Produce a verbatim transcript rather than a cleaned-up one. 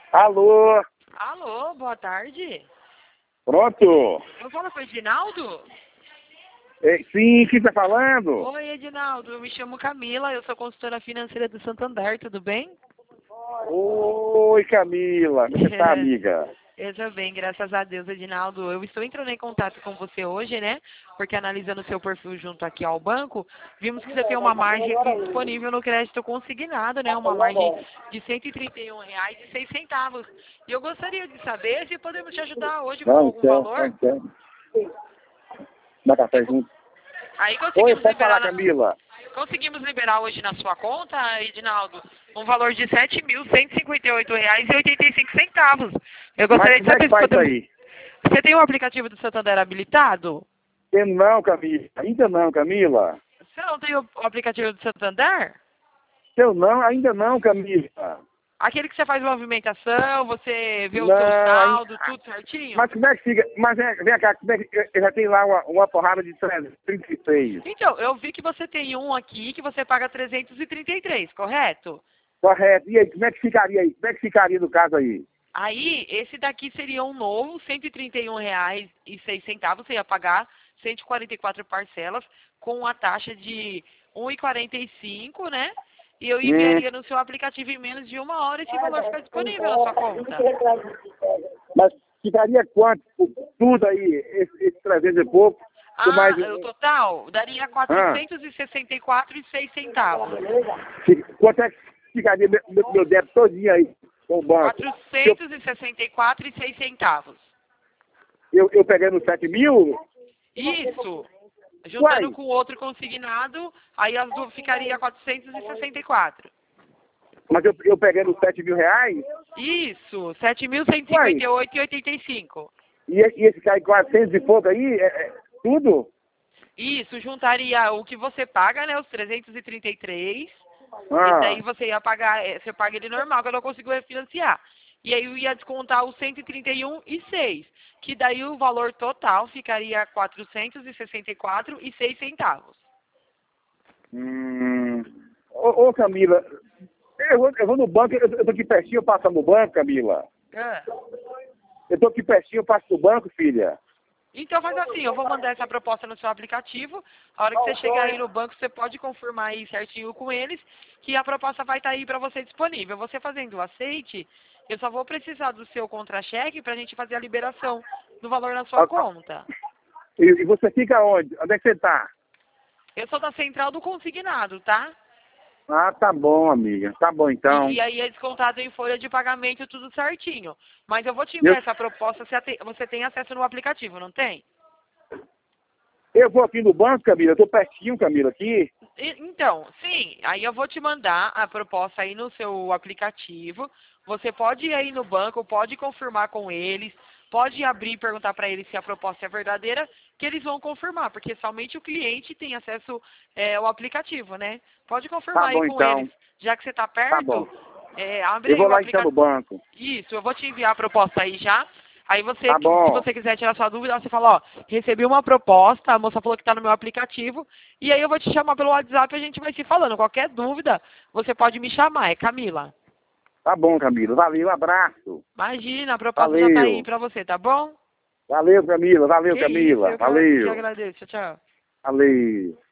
Alô? Alô, boa tarde. Pronto? Eu falo com o Edinaldo? É, sim, quem tá falando? Oi, Edinaldo, eu me chamo Camila, eu sou consultora financeira do Santander, tudo bem? Oi, Camila. Como você tá, amiga? Eu tô bem, graças a Deus, Edinaldo. Eu estou entrando em contato com você hoje, né? Porque analisando o seu perfil junto aqui ao banco, vimos que você tem uma margem aqui disponível no crédito consignado, né? Uma margem de cento e trinta e um reais e seis centavos. E eu gostaria de saber se podemos te ajudar hoje com Não, algum quer, valor. não quer. Dá café junto. Aí Oi, conseguimos pode falar, liberar, na- Camila. conseguimos liberar hoje na sua conta, Edinaldo, um valor de sete mil cento e cinquenta e oito reais e oitenta e cinco centavos. Eu Mas gostaria de como é saber que se faz isso podemos... aí? Você tem o aplicativo do Santander habilitado? Eu não, Camila. Ainda não, Camila. Você não tem o o aplicativo do Santander? Eu não, ainda não, Camila. Aquele que você faz movimentação, você vê o Não, seu ainda... saldo, tudo certinho? Mas como é que fica? Mas vem, vem cá, como é que... eu já tenho lá uma, uma porrada de trezentos e trinta e seis. Então, eu vi que você tem um aqui que você paga trezentos e trinta e três, correto? Correto. E aí, como é que ficaria aí? Como é que ficaria no caso aí? Aí, esse daqui seria um novo, cento e trinta e um reais e seis centavos, você ia pagar cento e quarenta e quatro parcelas com a taxa de um e quarenta e cinco, né? E eu Hum. enviaria no seu aplicativo em menos de uma hora esse valor ficar disponível na sua conta. Mas ficaria quanto por tudo aí, esse, esse trezentos e pouco? com Ah, mais... o total daria quatrocentos e sessenta e quatro e seis centavos. Fi- Quanto é que ficaria meu, meu meu débito todinho aí com o banco? Eu, quatrocentos e sessenta e quatro e seis centavos. eu, eu peguei no sete mil? Isso. Juntando Uai, com o outro consignado, aí as duas ficaria quatrocentos e sessenta e quatro. mas eu, eu peguei no sete mil reais? Isso, sete mil cento e cinquenta e oito e oitenta e cinco. E, esse- e esse cai quatrocentos e pouco aí? É, é, tudo? Isso, juntaria o que você paga, né, os trezentos e trinta e três. Esse Ah, aí você ia pagar, eh, você paga ele normal, que eu não consigo refinanciar. E aí eu ia descontar os cento e trinta e um e seis, que daí o valor total ficaria quatrocentos e sessenta e quatro e seis centavos. hum. Ô, ô Camila, eu vou, eu vou no banco, eu, eu tô aqui pertinho, eu passo no banco, Camila. Ah. Eu tô aqui pertinho, eu passo no banco, filha. Então faz assim, eu vou mandar essa proposta no seu aplicativo. A hora que você chegar aí no banco, você pode confirmar aí certinho com eles que a proposta vai estar aí para você disponível. Você fazendo o aceite, eu só vou precisar do seu contra-cheque para a gente fazer a liberação do valor na sua Ah, ah, conta. E, e você fica onde? Onde é que você tá? Eu sou da central do consignado, tá? Ah, tá bom, amiga. Tá bom, então. E, e aí é descontado em folha de pagamento tudo certinho. Mas eu vou te Eu, enviar essa proposta, você tem, você tem acesso no aplicativo, não tem? eu vou aqui no banco, Camila. Eu tô pertinho, Camila, aqui. E- Então, sim, aí eu vou te mandar a proposta aí no seu aplicativo. Você pode ir aí no banco, pode confirmar com eles, pode abrir e perguntar para eles se a proposta é verdadeira, que eles vão confirmar, porque somente o cliente tem acesso é, ao aplicativo, né? Pode Tá confirmar aí bom, com então. eles, já que você está Tá bom. perto, é, abre Eu aí vou o lá então no aplicativo. banco. Isso, eu vou te enviar a proposta aí já. Aí você, Tá que- se bom. você quiser tirar sua dúvida, você fala, ó, recebi uma proposta, a moça falou que está no meu aplicativo, e aí eu vou te chamar pelo WhatsApp e a gente vai se falando. Qualquer dúvida, você pode me chamar, é Camila. Tá bom, Camila. Valeu, um abraço. Imagina, a proposta já está aí Valeu. para você, tá bom? Valeu, Camila. Valeu, Que isso, Camila. eu que, eu que Valeu. agradeço. Tchau, tchau. Valeu.